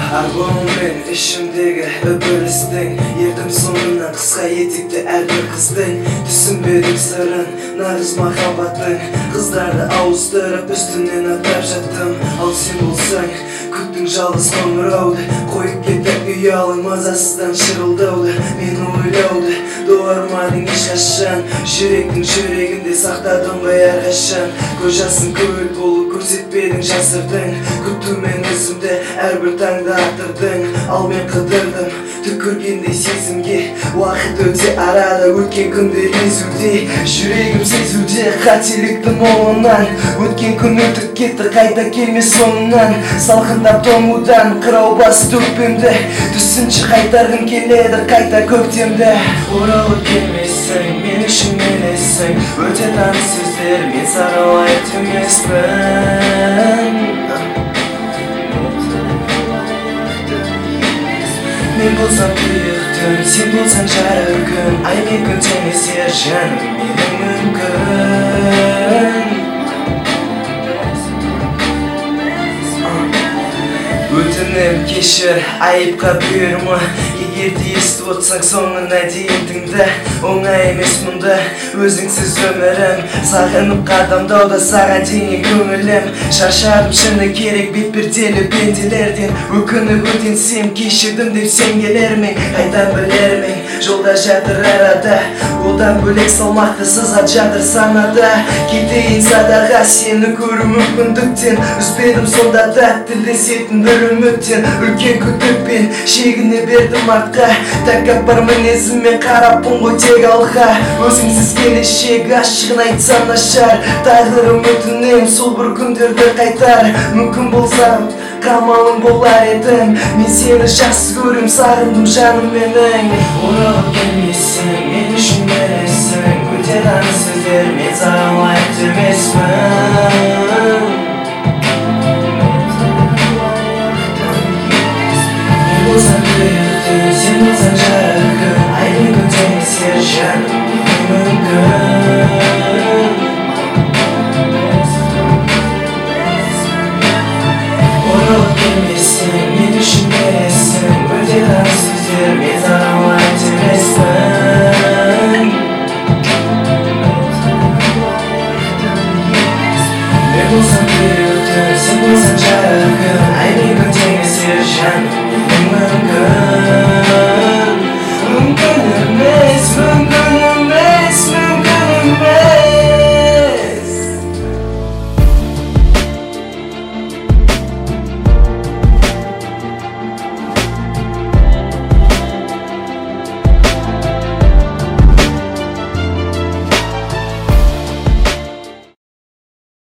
Арбаумен ішімдегі өбілістің ердім соңынан қысқа етікті әрбір қыздың түсінбедім сырын нағыз махаббаттың қыздарды ауыстырып үстінен атап жаттым ал сен болсаң күттің жалғыз қоңырауды қойып кетті ұялың мазасыздан шырылдауды мен ойлауды доғармадың ешқашан жүректің жүрегінде сақтадың ғой әрқашан көз жасың көл болып көрсетпедің жасырдың күтумен өзімді әрбір таңда аттырдың ал мен қыдырдым түкіргендей сезімге уақыт өте арада өткен күндер езуде жүрегім сезуде қателікті молынан өткен күн өтіп кетті қайта келмес соңынан салқындап тоңудан қырау бас төкпемді түсінші қайтарғым келеді қайта көктемді оралып келмесің мен үшін елесің өте таныс сөздер мен саған лайық емеспін мен болсам тұйық түн сен болсаң жарық күн ай мен күн теңесер жаным менің мүмкін өтінем кешір айыпқа бұйырма егер де естіп отырсаң соңына дейін тыңда оңай емес мұнда өзіңсіз өмірім сағынып қадамдауда саған деген көңілім шаршадым шыны керек бетперделі пенделерден өкініп өтінсем кешірдім деп сен келер ме қайдан білер ме жолда жатыр арада одан бөлек салмақты сызат жатыр санада кетейін садаға сені көру мүмкіндіктен үзбедім сонда да тілдесетін бір үміттен үлкен күдікпен шегіне бердім артқа тәкаппар мінезіммен қараппын ғой тек алға өзіңсіз келешек ашығын айтсам нашар тағдырым өтінем сол бір күндерді қайтар мүмкін болсам қамалың болар едім мен сені жақсы көрем сағындым жаным менің оралып келмесің мен үшін елесің өте таныс сөздер мен саған лайық емеспін мен болсам тұйық түн сен болсаң жарық күн ай мен күн теңесер жаным менің мүмкін оралып келмесің мен үшін елесің өте таныс сөздер мен саған лайық емеспін мен болсам тұйық түн сен болсаң жарық күн ай мен күн теңесер жаным менің мүмкін